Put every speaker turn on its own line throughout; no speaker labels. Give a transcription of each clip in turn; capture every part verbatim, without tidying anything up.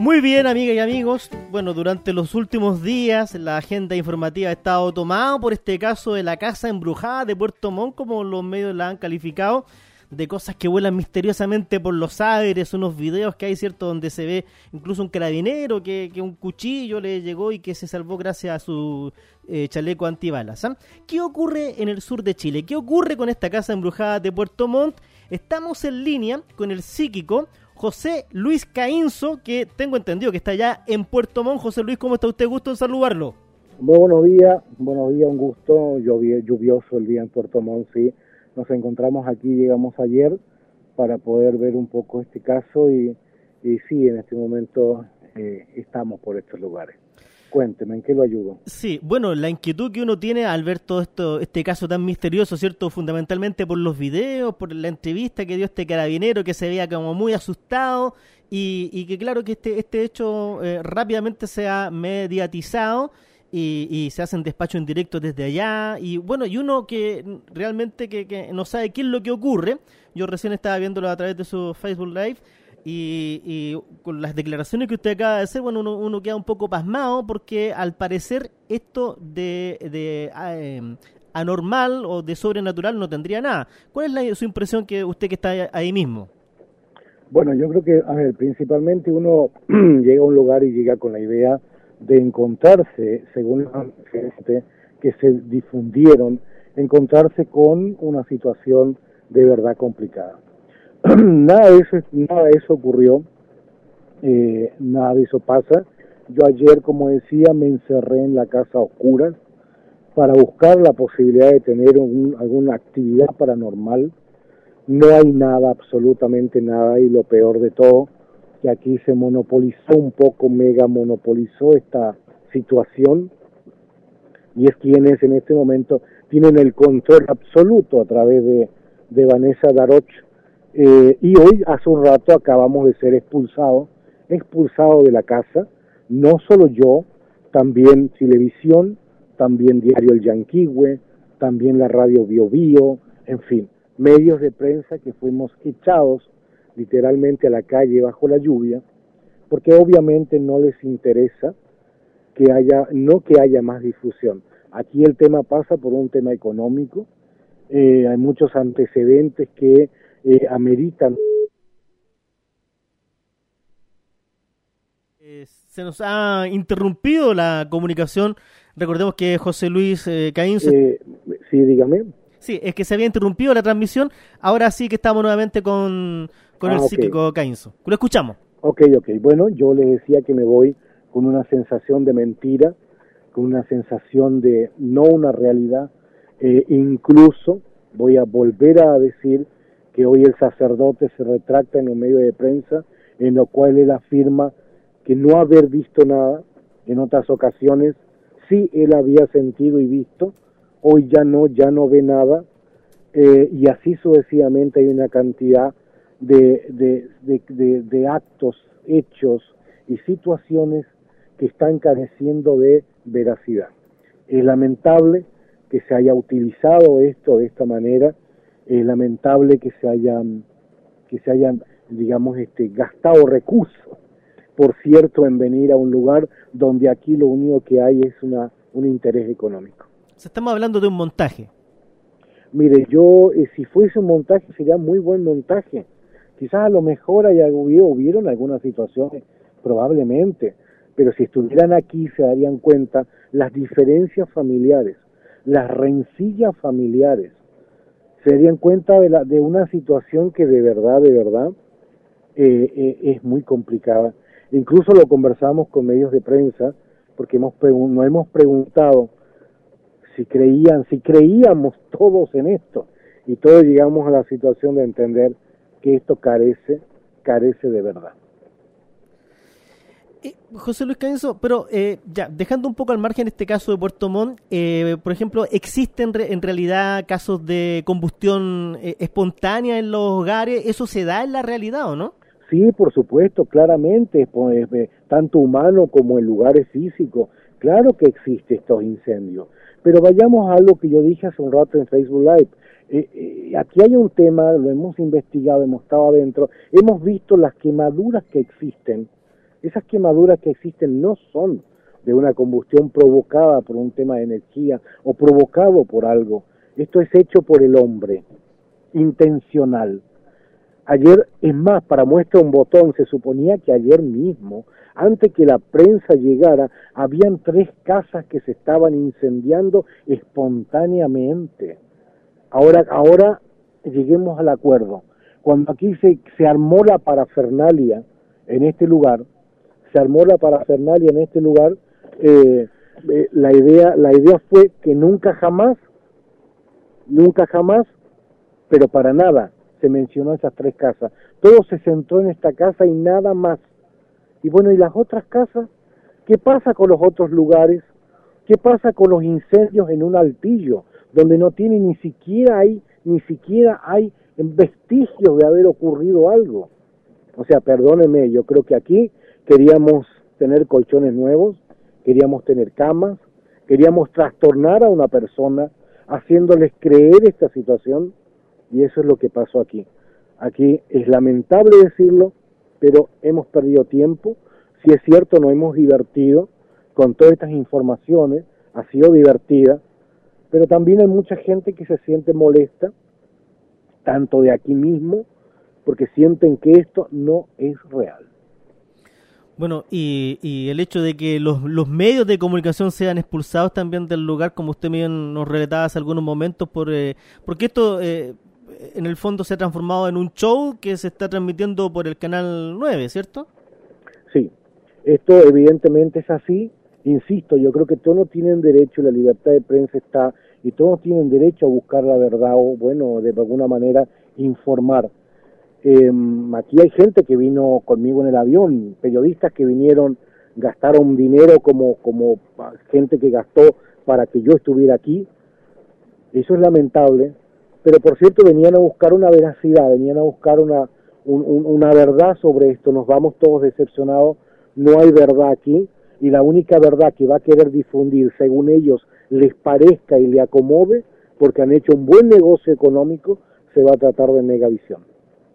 Muy bien, amigas y amigos. Bueno, durante los últimos días la agenda informativa ha estado tomada por este caso de la casa embrujada de Puerto Montt, como los medios la han calificado, de cosas que vuelan misteriosamente por los aires, unos videos que hay, ¿cierto?, donde se ve incluso un carabinero que, que un cuchillo le llegó y que se salvó gracias a su eh, chaleco antibalas. ¿eh? ¿Qué ocurre en el sur de Chile? ¿Qué ocurre con esta casa embrujada de Puerto Montt? Estamos en línea con el psíquico José Luis Caínzo, que tengo entendido que está allá en Puerto Montt. José Luis, ¿cómo está usted? Gusto en saludarlo.
Muy buenos días, buenos días, un gusto. Lluvioso el día en Puerto Montt, sí. Nos encontramos aquí, llegamos ayer para poder ver un poco este caso y, y sí, en este momento eh, estamos por estos lugares. Cuénteme, ¿en qué lo ayudo?
Sí, bueno, la inquietud que uno tiene al ver todo esto, este caso tan misterioso, ¿cierto? Fundamentalmente por los videos, por la entrevista que dio este carabinero que se veía como muy asustado y, y que claro que este, este hecho eh, rápidamente se ha mediatizado y, y se hacen despachos en directo desde allá y bueno, y uno que realmente que, que no sabe qué es lo que ocurre. Yo recién estaba viéndolo a través de su Facebook Live. Y, y con las declaraciones que usted acaba de hacer, bueno, uno, uno queda un poco pasmado porque al parecer esto de, de eh, anormal o de sobrenatural no tendría nada. ¿Cuál es la, su impresión que usted que está ahí mismo?
Bueno, yo creo que, a ver, principalmente uno llega a un lugar y llega con la idea de encontrarse, según la gente que se difundieron, encontrarse con una situación de verdad complicada. Nada de eso, nada de eso ocurrió, eh, nada de eso pasa. Yo ayer, como decía, me encerré en la casa a oscuras para buscar la posibilidad de tener un, alguna actividad paranormal. No hay nada, absolutamente nada, y lo peor de todo, que aquí se monopolizó un poco, mega monopolizó esta situación, y es quienes en este momento tienen el control absoluto a través de, de Vanessa Daroch. Eh, y hoy, hace un rato, acabamos de ser expulsados, expulsados de la casa, no solo yo, también Televisión, también Diario El Yanquihue, también la radio Bio Bio, en fin, medios de prensa que fuimos echados literalmente a la calle bajo la lluvia, porque obviamente no les interesa que haya, no que haya más difusión. Aquí el tema pasa por un tema económico, eh, hay muchos antecedentes que Eh, ameritan.
Eh, se nos ha interrumpido la comunicación. Recordemos que José Luis eh, Caínzo.
Eh, sí, dígame.
Sí, es que se había interrumpido la transmisión. Ahora sí que estamos nuevamente con, con ah, el okay. psíquico Caínzo. Lo escuchamos.
Ok, ok. Bueno, yo les decía que me voy con una sensación de mentira, con una sensación de no una realidad. Eh, incluso voy a volver a decir que hoy el sacerdote se retracta en un medio de prensa, en lo cual él afirma que no haber visto nada. En otras ocasiones sí él había sentido y visto, hoy ya no, ya no ve nada, eh, y así sucesivamente hay una cantidad de, de, de, de, de actos, hechos y situaciones que están careciendo de veracidad. Es lamentable que se haya utilizado esto de esta manera. Es lamentable que se hayan, que se hayan, digamos, este, gastado recursos, por cierto, en venir a un lugar donde aquí lo único que hay es una, un interés económico.
O sea, estamos hablando de un montaje.
Mire, yo, eh, si fuese un montaje, sería muy buen montaje. Quizás a lo mejor haya, hubieron algunas situaciones, probablemente, pero si estuvieran aquí se darían cuenta las diferencias familiares, las rencillas familiares, se darían cuenta de, la, de una situación que de verdad, de verdad, eh, eh, es muy complicada. Incluso lo conversamos con medios de prensa, porque hemos nos hemos preguntado si creían, si creíamos todos en esto, y todos llegamos a la situación de entender que esto carece, carece de verdad.
Eh, José Luis Caínzo, pero eh, ya, dejando un poco al margen este caso de Puerto Montt, eh, por ejemplo, ¿existen re, en realidad casos de combustión eh, espontánea en los hogares? ¿Eso se da en la realidad o no?
Sí, por supuesto, claramente, pues, eh, tanto humano como en lugares físicos. Claro que existen estos incendios, pero vayamos a algo que yo dije hace un rato en Facebook Live. Eh, eh, aquí hay un tema, lo hemos investigado, hemos estado adentro, hemos visto las quemaduras que existen Esas quemaduras que existen no son de una combustión provocada por un tema de energía o provocado por algo. Esto es hecho por el hombre, intencional. Ayer, es más, para muestra un botón, se suponía que ayer mismo, antes que la prensa llegara, habían tres casas que se estaban incendiando espontáneamente. Ahora, ahora lleguemos al acuerdo. Cuando aquí se, se armó la parafernalia en este lugar, se armó la parafernalia en este lugar, eh, eh, la idea, la idea fue que nunca jamás, nunca jamás, pero para nada, se mencionó esas tres casas. Todo se centró en esta casa y nada más. Y bueno, ¿y las otras casas? ¿Qué pasa con los otros lugares? ¿Qué pasa con los incendios en un altillo, donde no tiene ni siquiera hay, ni siquiera hay vestigios de haber ocurrido algo? O sea, perdónenme, yo creo que aquí queríamos tener colchones nuevos, queríamos tener camas, queríamos trastornar a una persona, haciéndoles creer esta situación, y eso es lo que pasó aquí. Aquí es lamentable decirlo, pero hemos perdido tiempo. Si es cierto, nos hemos divertido con todas estas informaciones, ha sido divertida, pero también hay mucha gente que se siente molesta, tanto de aquí mismo, porque sienten que esto no es real.
Bueno, y, y el hecho de que los, los medios de comunicación sean expulsados también del lugar, como usted bien nos relataba hace algunos momentos, por eh, porque esto eh, en el fondo se ha transformado en un show que se está transmitiendo por el Canal nueve, ¿cierto?
Sí, esto evidentemente es así. Insisto, yo creo que todos tienen derecho, la libertad de prensa está, y todos tienen derecho a buscar la verdad o, bueno, de alguna manera informar. Eh, aquí hay gente que vino conmigo en el avión, periodistas que vinieron, gastaron dinero como, como gente que gastó para que yo estuviera aquí. Eso es lamentable, pero por cierto venían a buscar una veracidad, venían a buscar una, un, un, una verdad sobre esto. Nos vamos todos decepcionados, no hay verdad aquí, y la única verdad que va a querer difundir, según ellos les parezca y le acomode, porque han hecho un buen negocio económico, se va a tratar de Megavisión.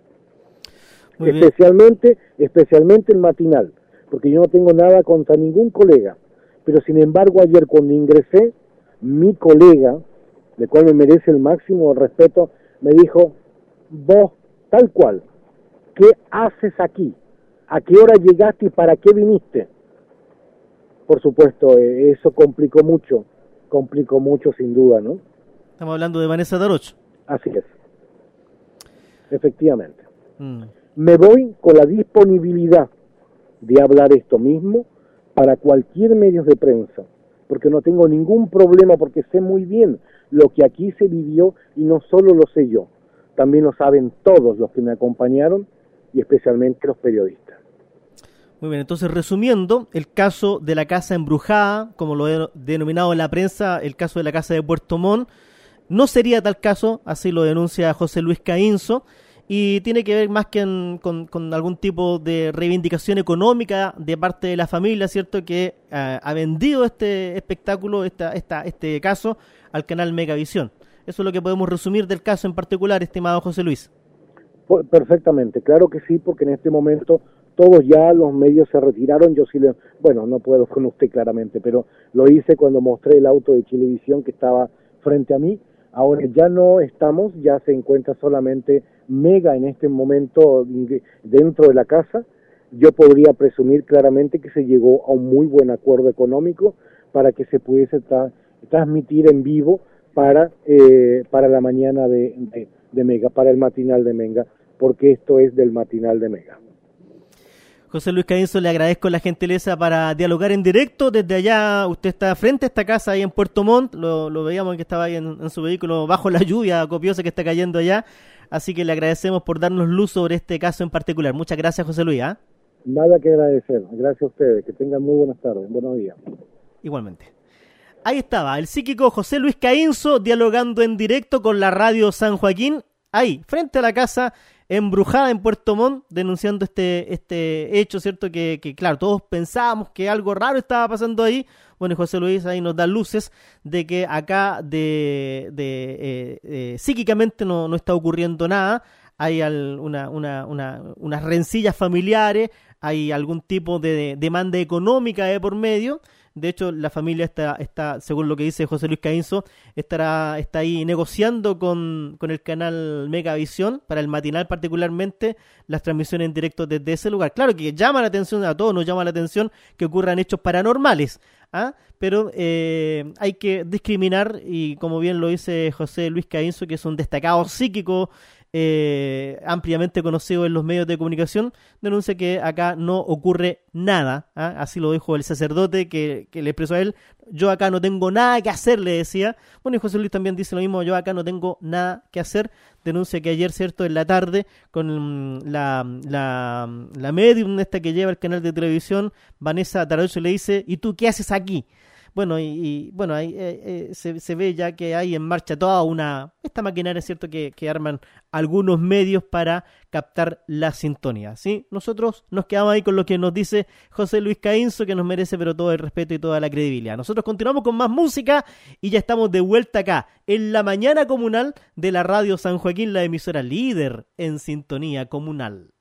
Muy especialmente, bien. especialmente el matinal, porque yo no tengo nada contra ningún colega, pero sin embargo ayer cuando ingresé, mi colega, del cual me merece el máximo respeto, me dijo, vos, tal cual, ¿qué haces aquí? ¿A qué hora llegaste y para qué viniste? Por supuesto, eh, eso complicó mucho, complicó mucho sin duda, ¿no?
Estamos hablando de Vanessa Daroch.
Así es, efectivamente.
Mm.
Me voy con la disponibilidad de hablar esto mismo para cualquier medio de prensa, porque no tengo ningún problema, porque sé muy bien lo que aquí se vivió, y no solo lo sé yo, también lo saben todos los que me acompañaron, y especialmente los periodistas.
Muy bien, entonces resumiendo, el caso de la casa embrujada, como lo he denominado en la prensa, el caso de la casa de Puerto Montt, no sería tal caso, así lo denuncia José Luis Caínzo, y tiene que ver más que en, con, con algún tipo de reivindicación económica de parte de la familia, ¿cierto?, que uh, ha vendido este espectáculo, esta, esta, este caso, al canal Megavisión. Eso es lo que podemos resumir del caso en particular, estimado José Luis.
Perfectamente, claro que sí, porque en este momento todos ya los medios se retiraron. Yo sí le, bueno, no puedo con usted claramente, pero lo hice cuando mostré el auto de Chilevisión que estaba frente a mí. Ahora ya no estamos, ya se encuentra solamente Mega en este momento dentro de la casa. Yo podría presumir claramente que se llegó a un muy buen acuerdo económico para que se pudiese tra transmitir en vivo para eh, para la mañana de, de, de Mega, para el matinal de Mega, porque esto es del matinal de Mega.
José Luis Caínzo, le agradezco la gentileza para dialogar en directo. Desde allá, usted está frente a esta casa ahí en Puerto Montt, lo, lo veíamos que estaba ahí en, en su vehículo bajo la lluvia copiosa que está cayendo allá, así que le agradecemos por darnos luz sobre este caso en particular. Muchas gracias, José Luis. ¿eh?
Nada que agradecer, gracias a ustedes, que tengan muy buenas tardes, buenos días.
Igualmente. Ahí estaba, el psíquico José Luis Caínzo dialogando en directo con la radio San Joaquín, ahí, frente a la casa embrujada en Puerto Montt, denunciando este este hecho, ¿cierto? Que, que claro, todos pensábamos que algo raro estaba pasando ahí. Bueno, y José Luis ahí nos da luces de que acá de, de eh, eh, psíquicamente no, no está ocurriendo nada. hay al, una, una, una, unas rencillas familiares, hay algún tipo de, de demanda económica de por medio. De hecho, la familia está, está, según lo que dice José Luis Caínzo, estará, está ahí negociando con, con el canal Megavisión, para el matinal particularmente, las transmisiones en directo desde ese lugar. Claro que llama la atención, a todos nos llama la atención que ocurran hechos paranormales, ¿ah? Pero eh, hay que discriminar, y como bien lo dice José Luis Caínzo, que es un destacado psíquico, Eh, ampliamente conocido en los medios de comunicación, denuncia que acá no ocurre nada, ¿ah? Así lo dijo el sacerdote que, que le expresó a él: yo acá no tengo nada que hacer, le decía. Bueno, y José Luis también dice lo mismo: yo acá no tengo nada que hacer. Denuncia que ayer, cierto, en la tarde, con la, la, la medium esta que lleva el canal de televisión, Vanessa Taracho, le dice: ¿y tú qué haces aquí? Bueno, y, y bueno, ahí eh, eh, se, se ve ya que hay en marcha toda una, esta maquinaria, es cierto, que, que arman algunos medios para captar la sintonía, ¿sí? Nosotros nos quedamos ahí con lo que nos dice José Luis Caínzo, que nos merece pero todo el respeto y toda la credibilidad. Nosotros continuamos con más música y ya estamos de vuelta acá, en la mañana comunal de la radio San Joaquín, la emisora líder en sintonía comunal.